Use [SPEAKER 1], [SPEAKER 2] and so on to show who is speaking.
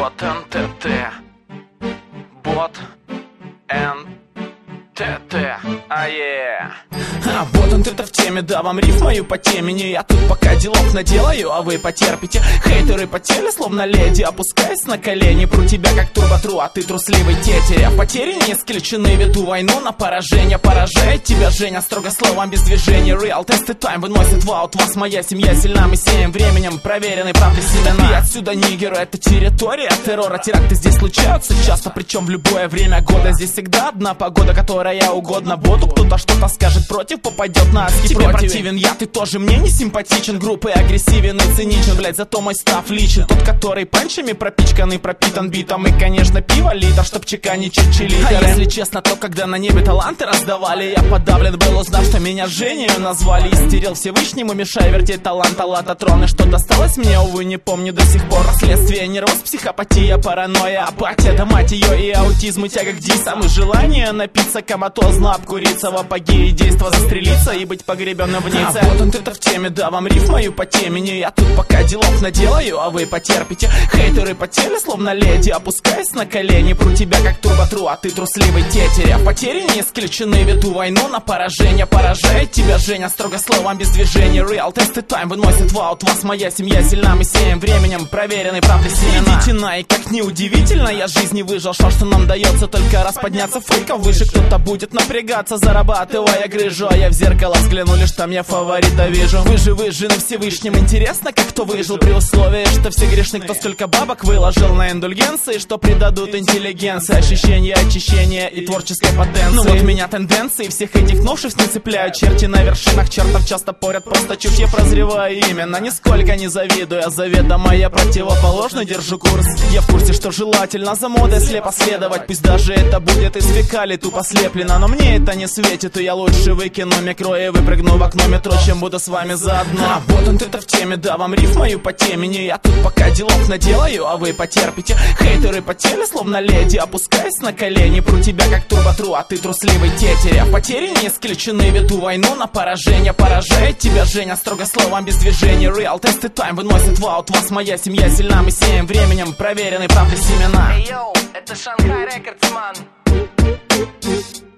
[SPEAKER 1] Бот НТТ. Бот НТТ. А вот он, ты-то в теме, да, вам риф мою по темени. Я тут пока делов наделаю, а вы потерпите. Хейтеры потели, словно леди, опускаясь на колени. Пру тебя как турботру, а ты трусливый тетеря. Потери не исключены, веду войну на поражение. Поражает тебя Женя, строго словом без движения. Real тесты тайм выносит в аут. Вас моя семья сильна, мы сеем временем проверенной правды семена. И отсюда нигеры, это территория террора. Теракты здесь случаются часто, причем в любое время года. Здесь всегда одна погода, которая угодна боту. Кто-то что-то скажет против, попадет на аски. Тебе противен я, ты тоже мне не симпатичен. Группы агрессивен и циничен, блять, зато мой став личен. Тот, который панчами пропичкан и пропитан битом. И, конечно, пиво литр, чтоб чеканить чили-литеры. А если честно, то когда на небе таланты раздавали, я подавлен был, узнав, что меня Женей назвали. Истерил Всевышнему, мешая вертеть талант аллатотрон. И что досталось мне, увы, не помню до сих пор. Следствие нервоз, психопатия, паранойя, апатия, да мать ее, и аутизм, и тяга к дисам. И желание напиться коматозно, обкуриться в апогее, действо застрелиться и быть погребенным в нице. А вот он, ты-то в теме, да, вам риф мою по темени. Я тут пока делов наделаю, а вы потерпите. Хейтеры потели, словно леди, опускаясь на колени. Пру тебя как турботру, а ты трусливый тетеря. Потери не исключены, веду войну на поражение. Поражает тебя Женя, строго словом без движения. Real тесты тайм выносит в аут. Вас моя семья сильна, мы сеем временем проверенной правды семена. Идите на, и как неудивительно, я жизни выжил. Что нам дается только раз подняться фейков выше. Кто-то будет напрягаться, зарабатывая грыжу. А я в зеркало взгляну, лишь там я фаворита вижу. Выжи на Всевышнем. Интересно, как кто выжил, при условии, что все грешны, кто сколько бабок выложил на индульгенции, что придадут интеллигенции, ощущения, очищения и творческой потенции. Ну вот меня тенденции всех этих новшеств не цепляют. Черти на вершинах чертов часто порят просто чушь. Я прозреваю именно, нисколько не завидую. А заведомо я противоположно держу курс. Я в курсе, что желательно за модой слепо следовать. Пусть даже это будет из фекалий тупо слеплено, но мне это не светит, и я лучше выкину микро и выпрыгну в окно метро, чем буду с вами заодно. А вот он, ты-то в теме, да, вам риф мою по темени. Я тут пока делов наделаю, а вы потерпите. Хейтеры потели, словно леди, опускаясь на колени. Пру тебя как турботру, а ты трусливый тетеря. Потери не исключены, веду войну на поражение. Поражает тебя Женя, строго словом без движения. Real тесты тайм выносит в аут. Вас моя семья сильна, мы сеем временем проверенной правды семена.
[SPEAKER 2] Эй, йоу, это Шанхай Рекордс, ман.